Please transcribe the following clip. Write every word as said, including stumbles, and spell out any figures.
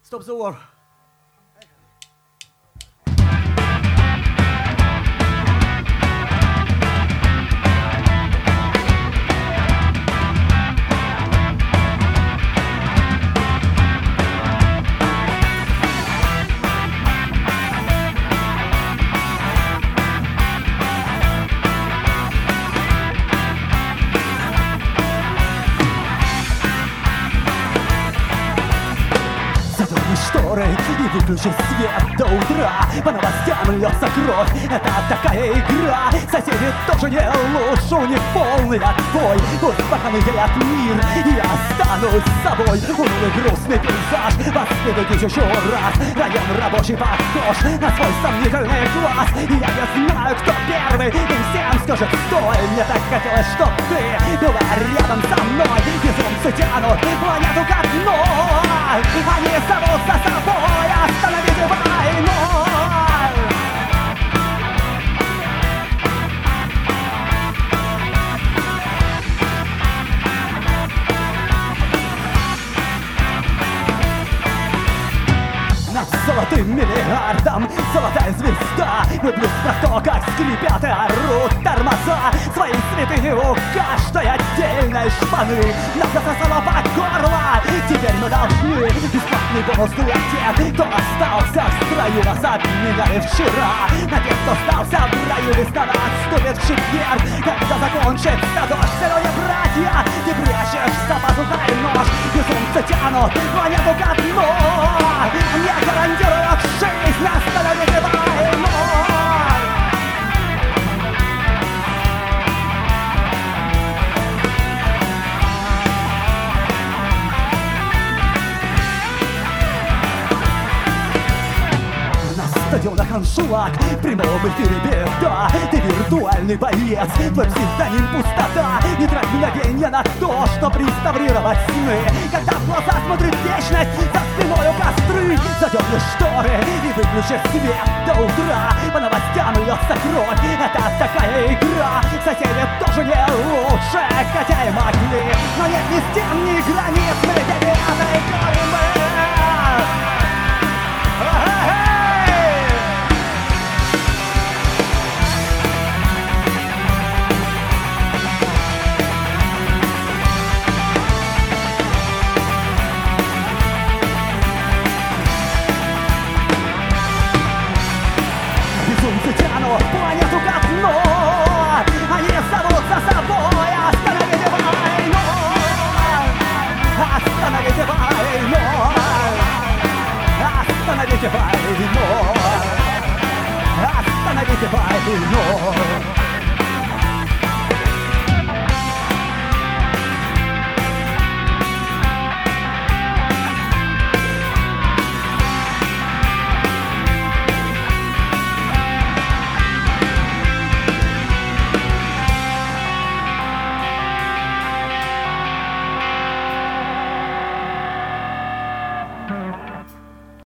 Stop the war. Шторы и выключи свет до утра. По новостям льется кровь, это такая игра. Соседи тоже не лучше, у них полный отбой. Пусть похоронят мир, я останусь с собой. Унылый грустный пейзаж, воспитывайтесь еще раз. Район рабочий похож на свой сомнительный глаз. И я не знаю, кто первый, и всем скажет стой. Мне так хотелось, чтоб ты была рядом со мной. Безумцы тянут планету ко дну. Они зовут за собой остановить войну. Над золотым миллиардом золотая звезда. Мы плюс про то, как скрипят и орут тормоза. Свои святые у каждой отдельной шпаны нас засосало по горло. Теперь мы должны бесплатный бонус для тех, кто остался в строю. Нас обменяли вчера на тех, кто остался в раю. Весна отступит в четверг, когда закончится дождь. Сегодня, братья, ты прячешься под пазухой нож. Безумцы тянут планету ко дну. Не гарантируют жизнь, остановите войну. Стадионах аншлаг, в прямом эфире беда. Ты виртуальный боец, твой псевдоним пустота. Не трать мгновенья на то, чтоб реставрировать сны. Когда в глаза смотрит вечность, за спиною костры. Задерни шторы и выключи свет до утра. По новостям льется кровь, это такая игра. Соседи тоже не лучше, хотя и могли. Но нет ни стен, ни границ, мы деревянные корабли. Безумцы тянут планету ко дну. Они зовут за собой остановите войну. Остановите войну. Остановите войну. Остановите войну.